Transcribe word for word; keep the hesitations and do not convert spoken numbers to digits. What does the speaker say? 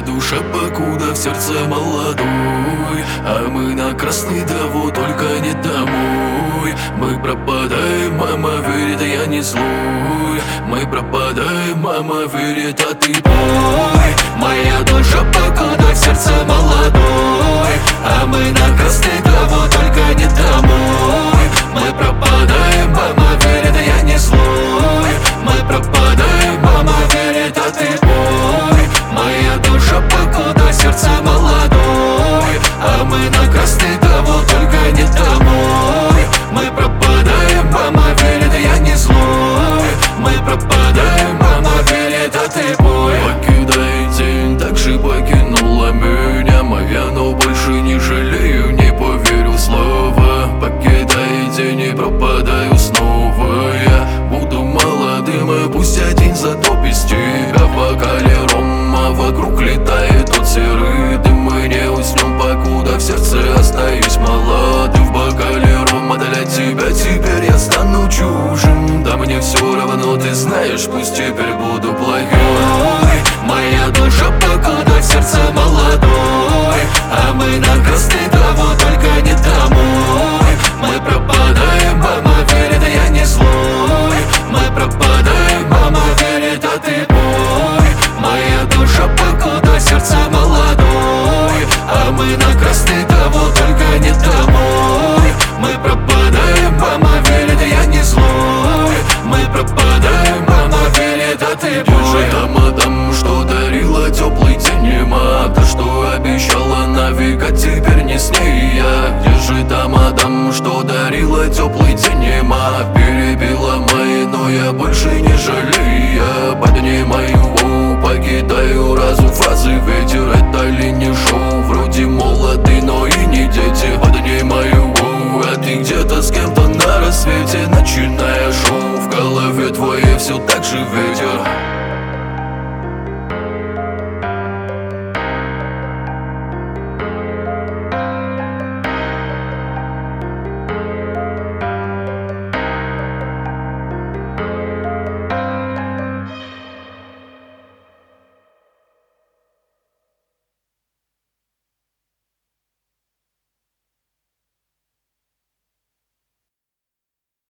душа покуда в сердце молодой, а мы на красный траву, только не домой. Мы пропадаем, мама верит, я не злой. Мы пропадаем, мама верит, а ты пой. Моя душа покуда в сердце молодой, а мы на красный траву, только не домой. Мы пропадаем, мама верит, я не злой. Мы пропадаем, мама верит, а ты пой. Моя душа покуда сердце молодой, а мы на красный траву, только не домой. Мы пропадаем, мама верит, я не злой. Мы пропадаем, мама верит, а ты пой. Покидай день, так же покинула меня моя, но больше не жалею, не поверю в слова. Покидай день и пропадаю снова. Я буду молодым, и пусть один затопит тебя в бокале рома. Вокруг летает тот серый дым, мы не уснем, покуда в сердце остаюсь молодым. В бокале рома для тебя теперь я стану чужим. Да мне все равно, ты знаешь, пусть теперь буду плохой. Моя душа покуда в сердце молодой, а мы на красный траву, только не домой. Мы пропадаем, мама верит, я не злой. Мы пропадаем, мама верит, а ты пой. Моя душа покуда сердце молодой, а мы на красный траву, только не домой. Мы пропадаем, мама верит, я не злой. Мы пропадаем, мама верит, а ты пой. Держи там, адам, что дарила теплый день, нема. Та, что обещала навека, теперь не с ней я. Держи там, адам, что дарила теплый день, нема. Перебила мои, но я больше не жалею. Я поднимаю, покидаю разум, фразы ветер, это ли не шоу? Вроде молоды, но и не дети. Поднимаю, а ты где-то с кем-то на рассвете, начиная шоу. В голове твоей все так же ветер.